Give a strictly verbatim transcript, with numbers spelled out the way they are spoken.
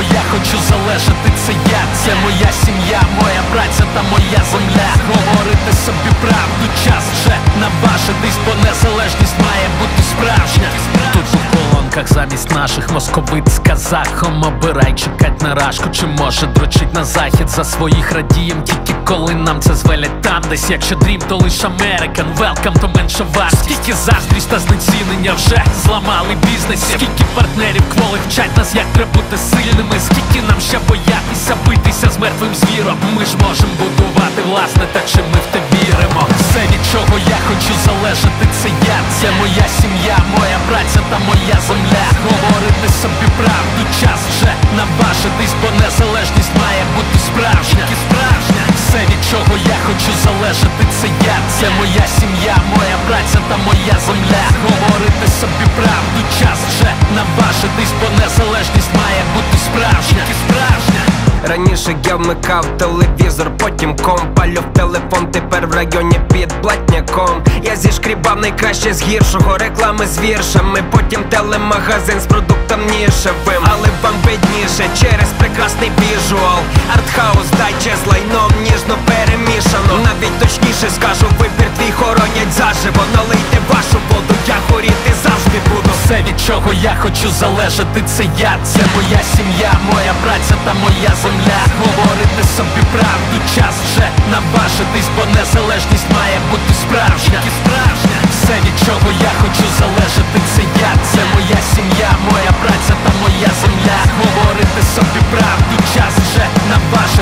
я хочу залежати, це я. Це моя сім'я, моя праця та моя земля. Говорити собі правду, час вже наважитись, бо незалежність має бути справжня. Тут у колонках замість наших московит з казахом. Обирай, чекать на рашку, чи може дрочить на захід. За своїх радієм тільки коли нам це звелять там десь. Якщо дрім, то лиш Американ, велкам, то менше варт. Скільки заздрість та знецінення вже зламали бізнес. Скільки партнерів кволи вчать нас, як треба бути сильними. Скільки нам ще боятися битися з мертвим звіром. Ми ж можемо будувати власне, та чи ми в те віримо. Все, від чого я хочу залежати, це я. Це моя сім'я, моя праця та моя земля. Говорити собі правду, час вже наважитись, бо незалежність має бути справжня. Справжня. Все, від чого я хочу залежати, це я. Це моя сім'я, моя праця та моя земля. Говорити собі правду, час вже наважитись, бо незалежність має бути справжня. Справжня. Раніше я вмикав телевізор, потім комп, палю в телефон, тепер в районі під блатняком. Я зішкрібав найкраще з гіршого, реклами з віршами, потім телемагазин з продуктом нішевим. Але вам видніше через прекрасний віжуал. Артхаус, дайче з лайном ніжно перемішано. Навіть точніше скажу, вибір твій хоронять заживо. Налийте вашу воду, я горіти завжди буду. Все, від чого я хочу залежати, це я. Це моя сім'я, моя праця та моя земля. Говорити собі правду, час вже наважитись, бо незалежність має бути справжня. Справжня. Все, від чого я хочу залежати, це я. Це моя сім'я, моя праця та моя земля. Говорити собі правду, час вже наважитись.